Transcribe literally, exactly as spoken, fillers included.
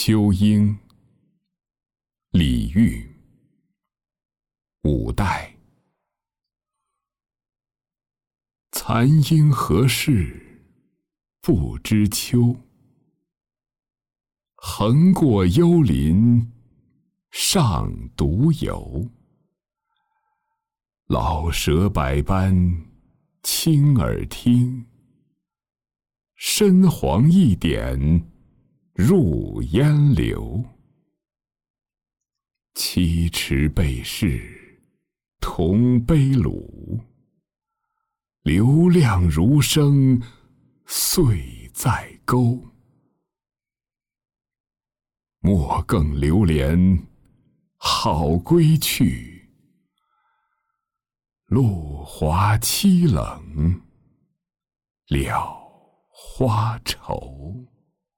秋英，李煜，五代。残鹰何事不知秋？横过幽林上独游。老舍百般亲耳听，深黄一点入烟流。七尺背势同悲鲁，流量如生岁在沟。莫更流连好归去，路滑凄冷了花愁。